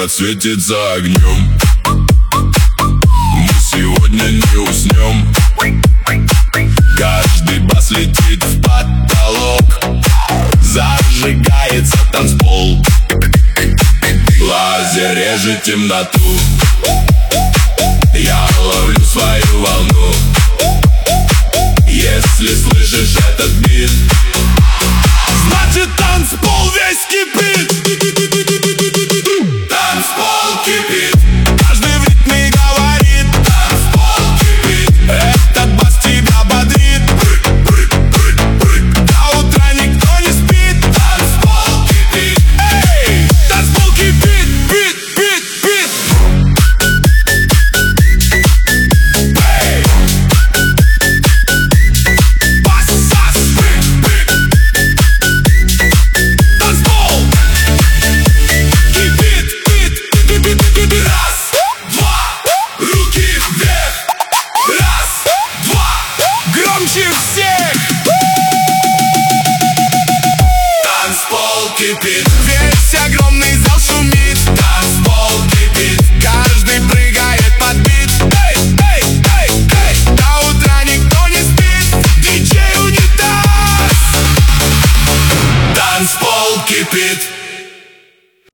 светит за огнем. Мы сегодня не уснем. Каждый бас летит в потолок. Зажигается танцпол. Лазер режет темноту. Я ловлю свою волну. Если слышишь этот бит, значит танцпол весь кипит. Танцпол кипит. Каждый в ритме говорит: танцпол кипит. Этот бас тебя бодрит. До утра никто не спит. Танцпол кипит. Эй, танцпол кипит. Бит, бит, бит. Эй, бас, сас, бит, бит. Танцпол кипит, бит, бит, бит, бит. Раз, два, руки вверх. Раз, два, громче.